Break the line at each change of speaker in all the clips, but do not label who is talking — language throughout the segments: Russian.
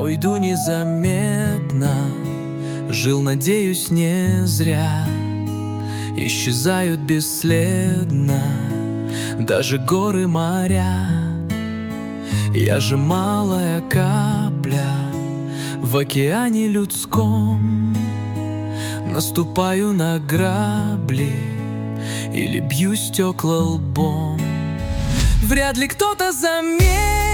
уйду незаметно, жил, надеюсь, не зря. Исчезают бесследно даже горы, моря. Я же малая капля в океане людском. Наступаю на грабли или бью стекла лбом. Вряд ли кто-то заметит,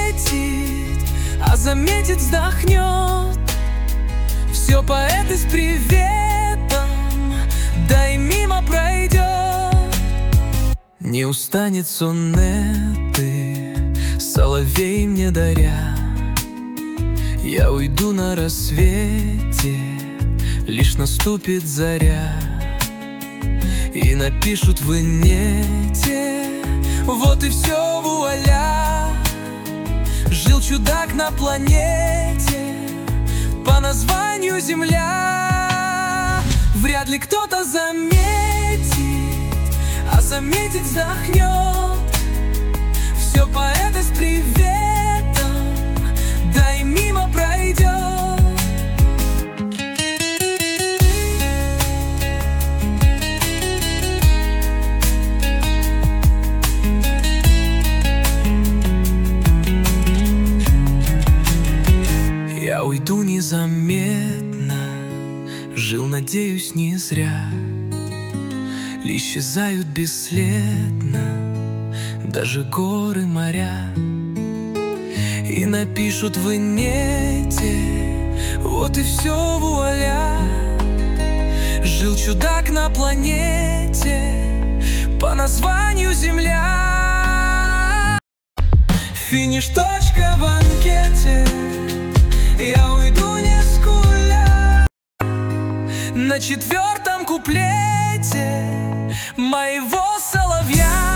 а заметит, вздохнет. Все поэты с приветом, да и мимо пройдет. Не устанет сонеты соловей мне даря. Я уйду на рассвете, лишь наступит заря, и напишут в инете: вот и все, вуаля. Жил чудак на планете по названию Земля. Вряд ли кто-то заметит, а заметит, вздохнет. Все поэты с приветом, да и мимо пройдет. Я уйду незаметно, жил, надеюсь, не зря. Исчезают бесследно даже горы, моря, и напишут в инете: вот и все, вуаля. Жил чудак на планете по названию Земля. Финиш, точка в анкете. Я уйду не скуля. На четвертом куплете моего соловья.